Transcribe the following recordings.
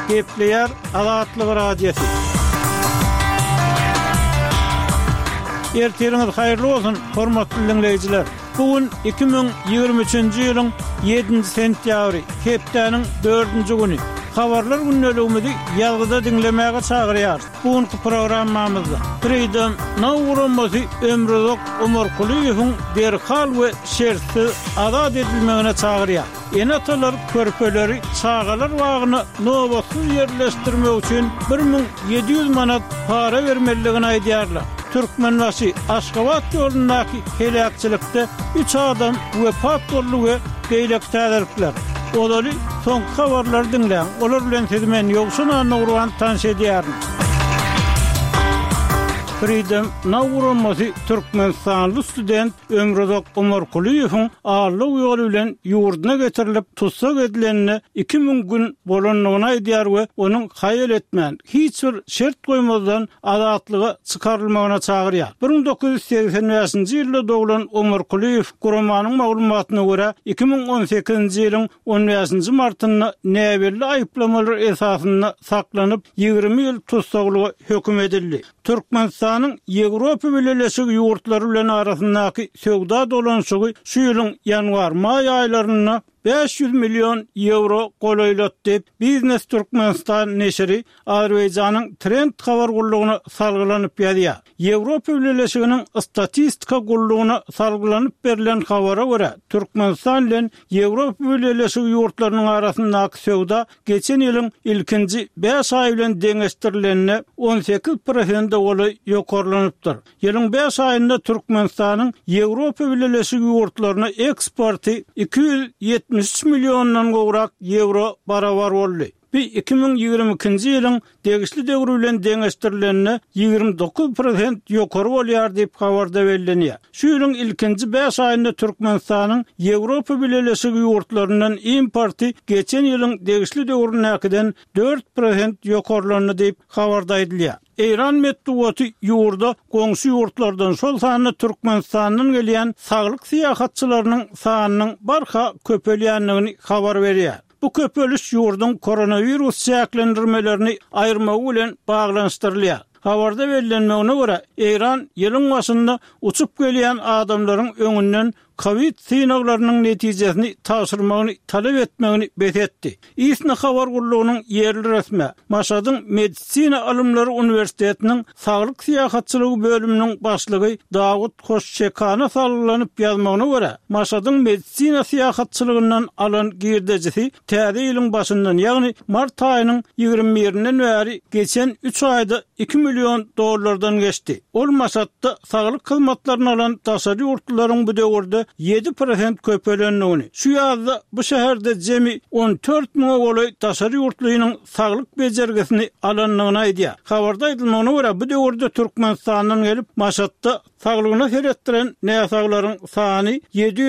Gepleyer Azatlyk radiosu. Erteriniz hayırlı olsun, hormatly dinleyijiler. Bugün 2023-nji ýylyň 7 sentýabry, hepdeniň 4-nji güni. Habarlar günnäligimizi ýalgyda dinlemäge çagyrýar. Bugünkü programmamyzda Freedom Nawuramyzy Ömrüzok Ömerkuliýewiň derhal we şertsiz azat edilmegine çagyrýar. Enatalar körpeleri çağalar wagyny nobatsız yerleşdirmek üçin 1700 manat para bermeligini aýdýarlar. Türkmenbaşy Aşgabat ýolundaky helakçylykda 3 adam wepat boldy we beýlek täderikler. Olary soňky habarlar dinleň. Olar bilen siz men ýogşuna nurwan tanış edýärmiz. Freedom Nawuramyzy Türkmenistanly student Ömrüzok Ömerkuliýewiň ağırlyk ýoly bilen ýurduna getirilip tutsak edilenine 2000 gün bolanlygyny aýdýar we onuň haýal etmän hiç bir şert goýmazdan azatlyga çykarylmagyna çagyrýar. 1985-nji ýylda doglan Ömerkuliýew Guramanyň maglumatyna görä 2018-nji ýylyň 15-nji martyna näbirli aýyplamalar esasynda saklanyp 20 ýyl tutsaklyga höküm edildi. Türkmenistanyň Ýewropa Birleşik ýurtlary bilen arasyndaky söwda dolanşygy şu ýylyň ýanwar-may aýlaryna 500 milyon euro goýulat dep Business Türkmenistan neşri Azerbaýjanyň Trend habar gullugyna salgylanyp ýazýar. Ýewropa Birleşiginiň statistika gullugyna salgylanyp berilen habara görä Türkmenistan bilen Ýewropa Birleşik ýurtlarynyň arasyndaky söwda geçen ýylyň ilkinji 5 aý bilen deňeşdirilenine 18% goly ýokarlanypdyr. Ýylyň 5 aýynda Türkmenistanyň Ýewropa Birleşik ýurtlaryna eksporty 273 milyondan gowrak euro barabar boldy. 2022-nji ýylyň degişli döwrü bilen deňeşdirilenine 29% ýokary bolýar diýip habarda berilýär. Şu ýylyň ilkinji 5 aýynda Türkmenistanyň Ýewropa Birleşik ýurtlaryndan importy geçen ýylyň degişli döwrünäkinden 4% ýokarlanyny diýip habarda edilýär. İran metbuaty ýurda goňşy ýurtlardan şol sanyny Türkmenistanyň gelýän saglyk syýahatçylarynyň sanynyň barha köpelýänligini habar berýär. Bu köpeliş ýurdun koronavirus çäklendirmelerini aýyrmagy bilen baglanşdyrylýar. Habarda berilmegine görä, İran ýylyň başynda uçup gelýän adamlaryň öňünden Covid synaglarynyň netijesini taşyrmagyny talep etmegini betetdi. İsna habar gullugynyň ýerli resmi Maşadyň Medisina Alymlary Uniwersitetiniň saglyk syýahatçylygy bölüminiň başlygy Dawud Hoşçekana salgylanyp ýazmagyna görä, Maşadyň medisina syýahatçylygyndan alan girdejisi täze ýylyň başyndan, ýagny mart aýynyň 21-inden bäri geçen 3 aýda 2 milyon dollardan geçdi. Ol Maşatda saglyk hyzmatlaryny alan daşary ýurtlaryň bu döwürde 7% köpelenligini. Şu ýazda bu şäherde jemi 14 000 goly daşary ýurtlarynyň saglyk bejergesini alanlygyny aýdýar. Habarda aýdylmagyna görä, bu döwürde Türkmenistanyň gelip Maşatda saglygyna seretdiren näsaglaryň sany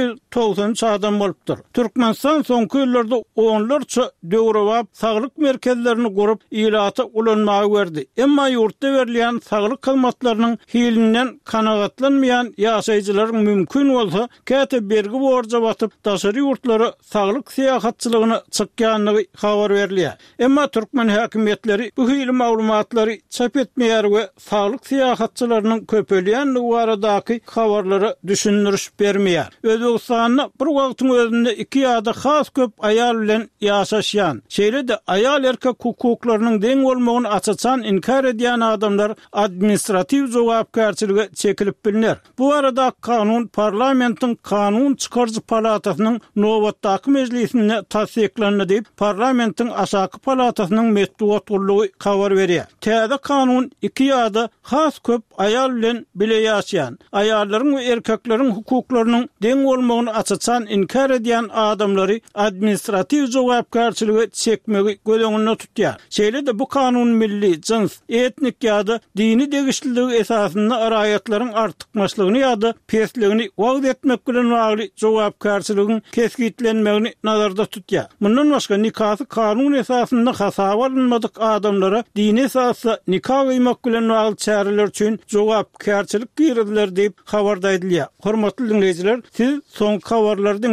793 adam bolupdyr. Türkmenistan soňky ýyllarda onlarça döwrewap saglyk merkezlerini gurup ýylata ulanmagy berdi. Emma ýurtda berilýän saglyk hyzmatlarynyň hilinden kanagatlanmayan ýaşaýjylaryň mümkin bolsa käte bergi borja batyp daşary ýurtlary saglyk syýahatçylygyny çykýanlygy habar berilýär. Emma türkmen häkimetleri bu hili maglumatlary çap etmeýär we saglyk syýahatçylarynyň köpelýänligi baradaky habarlary düşündürüş bermeýär. Özbegistanyň bir wagtyň özünde 2 ýa-da has köp aýal bilen ýaşaşýan, şeýle-de aýal erkek hukuklarynyň deň bolmagyny açaçan inkar edýän adamlar administrativ jogapkärçiligi çekilip bilinär. Bu arada kanun parlamentiň Kanun Çykarjy Palatasynyň nowatdaky mejlisinde tasdiklendi diýip parlamentiň aşaky palatasynyň metbuat gullugy habar berýär. Täze kanun 2 ýa-da has köp aýal bilen bile ýaşaýan, aýallaryň we erkekleriň hukuklarynyň deň bolmagyny açaçan inkar edýän adamlary administrativ jogapkärçiligi çekmegi gödeňinde tutýar. Şeýle-de bu kanun milli, jins, etnik ýa-da dini degişliligi esasynda araýatlaryň artykmaçlygyny ýa-da pesligini wagt etmek bilen bagly jogapkärçiligiň keskitlenmegini nazarda tutýar. Mundan başga nikahı kanun esasynda hasaba alınmadyk adamlara dini esasda nikah gıymak bilen bagly çäreler üçin jogapkärçilik girdiler diýip habarda edilýär. Hormatly dinleýijiler, siz soňky habarlardan